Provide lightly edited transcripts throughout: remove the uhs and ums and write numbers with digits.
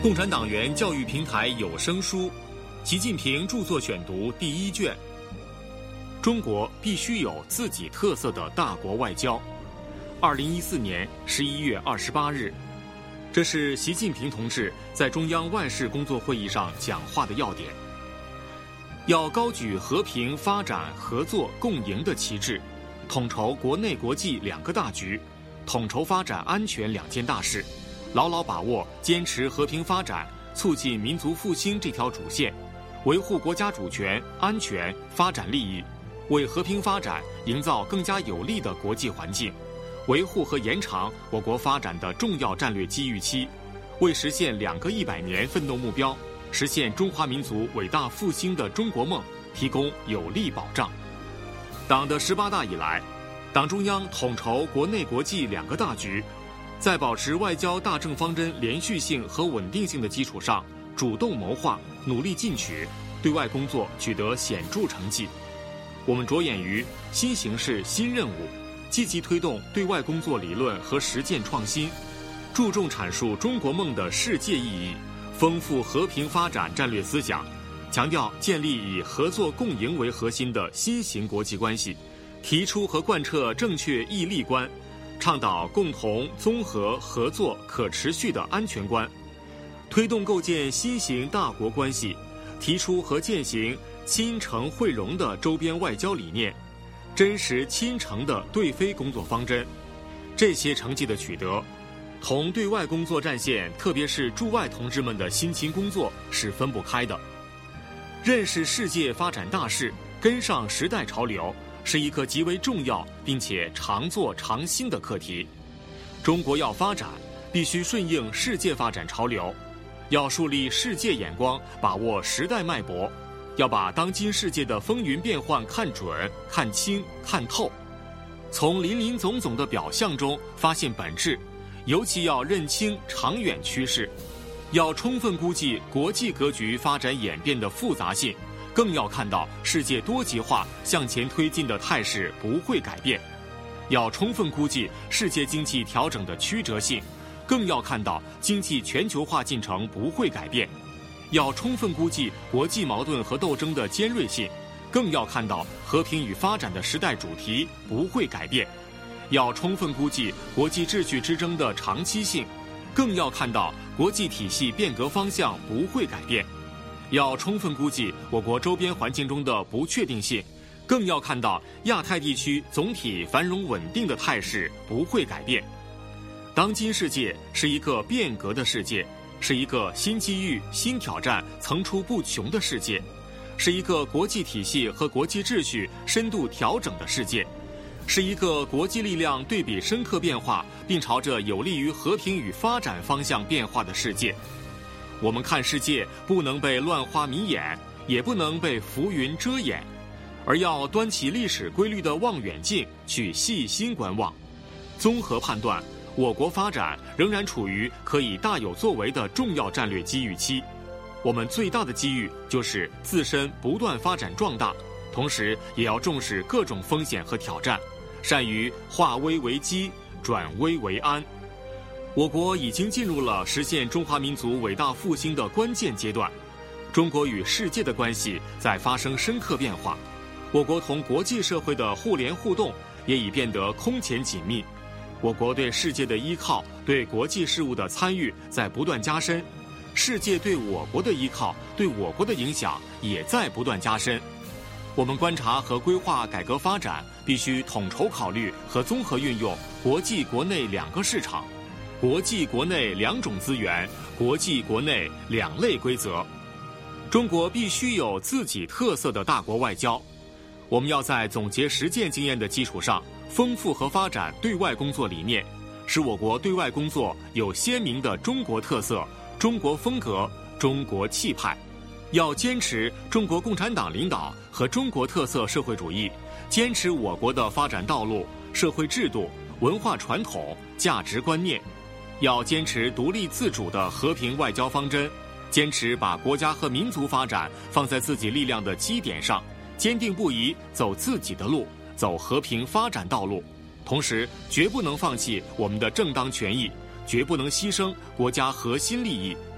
共产党员教育平台有声书《习近平著作选读》第1卷。中国必须有自己特色的大国外交。2014年11月28日，这是习近平同志在中央万事工作会议上讲话的要点。要高举和平、发展、合作、共赢的旗帜，统筹国内国际2个大局，统筹发展安全2件大事，牢牢把握坚持和平发展、促进民族复兴这条主线，维护国家主权、安全、发展利益，为和平发展营造更加有利的国际环境，维护和延长我国发展的重要战略机遇期，为实现2个100年奋斗目标，实现中华民族伟大复兴的中国梦提供有力保障。党的18大以来，党中央统筹国内国际2个大局，在保持外交大政方针连续性和稳定性的基础上，主动谋划，努力进取，对外工作取得显著成绩。我们着眼于新形势新任务，积极推动对外工作理论和实践创新，注重阐述中国梦的世界意义，丰富和平发展战略思想，强调建立以合作共赢为核心的新型国际关系，提出和贯彻正确义利观，倡导共同、综合、合作、可持续的安全观，推动构建新型大国关系，提出和践行亲诚惠容的周边外交理念，真实亲诚的对非工作方针。这些成绩的取得，同对外工作战线，特别是驻外同志们的辛勤工作是分不开的。认识世界发展大势，跟上时代潮流，是一个极为重要并且常做常新的课题。中国要发展，必须顺应世界发展潮流，要树立世界眼光，把握时代脉搏，要把当今世界的风云变幻看准、看清、看透，从林林总总的表象中发现本质，尤其要认清长远趋势，要充分估计国际格局发展演变的复杂性，更要看到世界多极化向前推进的态势不会改变，要充分估计世界经济调整的曲折性，更要看到经济全球化进程不会改变，要充分估计国际矛盾和斗争的尖锐性，更要看到和平与发展的时代主题不会改变，要充分估计国际秩序之争的长期性，更要看到国际体系变革方向不会改变，要充分估计我国周边环境中的不确定性，更要看到亚太地区总体繁荣稳定的态势不会改变。当今世界是一个变革的世界，是一个新机遇、新挑战层出不穷的世界，是一个国际体系和国际秩序深度调整的世界，是一个国际力量对比深刻变化并朝着有利于和平与发展方向变化的世界。我们看世界不能被乱花迷眼，也不能被浮云遮掩，而要端起历史规律的望远镜去细心观望，综合判断我国发展仍然处于可以大有作为的重要战略机遇期。我们最大的机遇就是自身不断发展壮大，同时也要重视各种风险和挑战，善于化危为机，转危为安。我国已经进入了实现中华民族伟大复兴的关键阶段，中国与世界的关系在发生深刻变化，我国同国际社会的互联互动也已变得空前紧密，我国对世界的依靠、对国际事务的参与在不断加深，世界对我国的依靠、对我国的影响也在不断加深。我们观察和规划改革发展，必须统筹考虑和综合运用国际国内2个市场，国际国内2种资源，国际国内2类规则。中国必须有自己特色的大国外交。我们要在总结实践经验的基础上，丰富和发展对外工作理念，使我国对外工作有鲜明的中国特色、中国风格、中国气派。要坚持中国共产党领导和中国特色社会主义，坚持我国的发展道路、社会制度、文化传统、价值观念。要坚持独立自主的和平外交方针，坚持把国家和民族发展放在自己力量的基点上，坚定不移走自己的路，走和平发展道路。同时，绝不能放弃我们的正当权益，绝不能牺牲国家核心利益。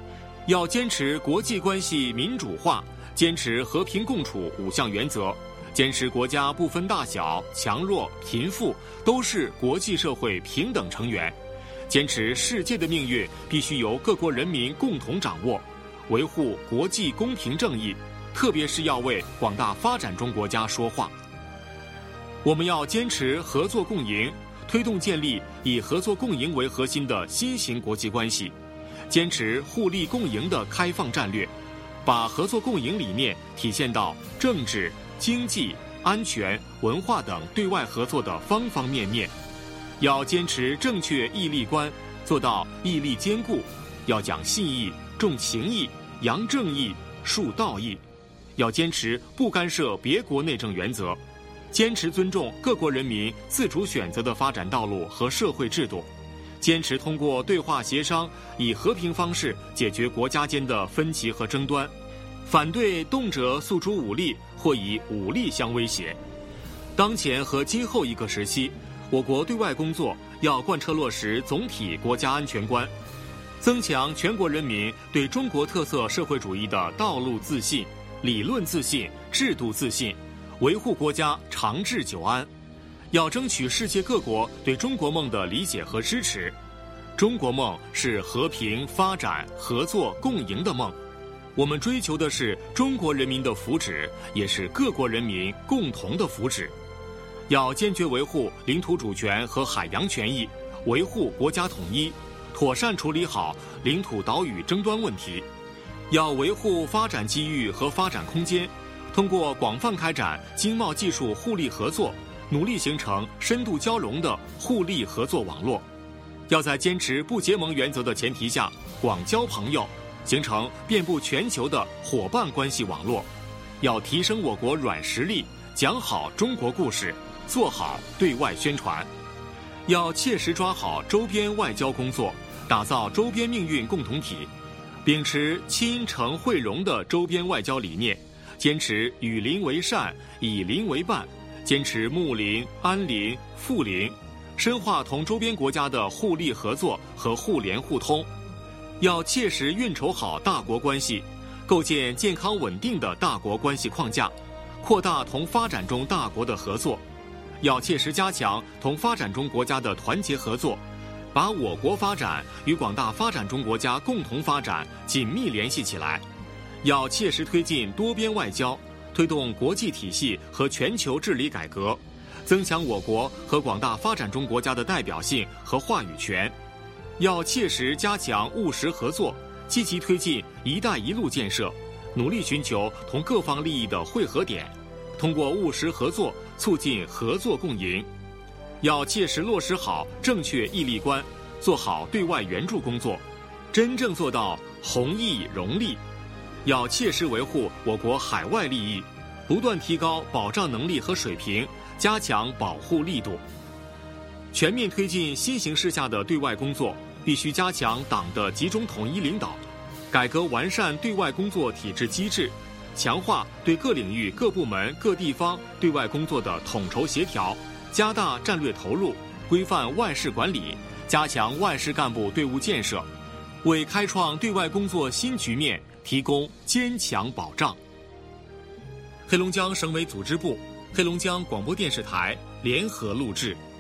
要坚持国际关系民主化，坚持和平共处5项原则，坚持国家不分大小、强弱、贫富都是国际社会平等成员，坚持世界的命运必须由各国人民共同掌握，维护国际公平正义，特别是要为广大发展中国家说话。我们要坚持合作共赢，推动建立以合作共赢为核心的新型国际关系，坚持互利共赢的开放战略，把合作共赢理念体现到政治、经济、安全、文化等对外合作的方方面面。要坚持正确义利观，做到义利兼顾，要讲信义、重情义、扬正义、树道义。要坚持不干涉别国内政原则，坚持尊重各国人民自主选择的发展道路和社会制度，坚持通过对话协商，以和平方式解决国家间的分歧和争端，反对动辄诉诸武力或以武力相威胁。当前和今后一个时期，我国对外工作要贯彻落实总体国家安全观，增强全国人民对中国特色社会主义的道路自信、理论自信、制度自信，维护国家长治久安。要争取世界各国对中国梦的理解和支持。中国梦是和平、发展、合作、共赢的梦，我们追求的是中国人民的福祉，也是各国人民共同的福祉。要坚决维护领土主权和海洋权益，维护国家统一，妥善处理好领土岛屿争端问题。要维护发展机遇和发展空间，通过广泛开展经贸技术互利合作，努力形成深度交融的互利合作网络。要在坚持不结盟原则的前提下，广交朋友，形成遍布全球的伙伴关系网络。要提升我国软实力，讲好中国故事，做好对外宣传。要切实抓好周边外交工作，打造周边命运共同体，秉持亲诚惠容的周边外交理念，坚持与邻为善，以邻为伴，坚持睦邻、安邻、富邻，深化同周边国家的互利合作和互联互通。要切实运筹好大国关系，构建健康稳定的大国关系框架，扩大同发展中大国的合作。要切实加强同发展中国家的团结合作，把我国发展与广大发展中国家共同发展紧密联系起来。要切实推进多边外交，推动国际体系和全球治理改革，增强我国和广大发展中国家的代表性和话语权。要切实加强务实合作，积极推进“一带一路”建设，努力寻求同各方利益的汇合点，通过务实合作促进合作共赢。要切实落实好正确义利观，做好对外援助工作，真正做到弘毅融利。要切实维护我国海外利益，不断提高保障能力和水平，加强保护力度。全面推进新形势下的对外工作，必须加强党的集中统一领导，改革完善对外工作体制机制，强化对各领域各部门各地方对外工作的统筹协调，加大战略投入，规范外事管理，加强外事干部队伍建设，为开创对外工作新局面提供坚强保障。黑龙江省委组织部、黑龙江广播电视台联合录制。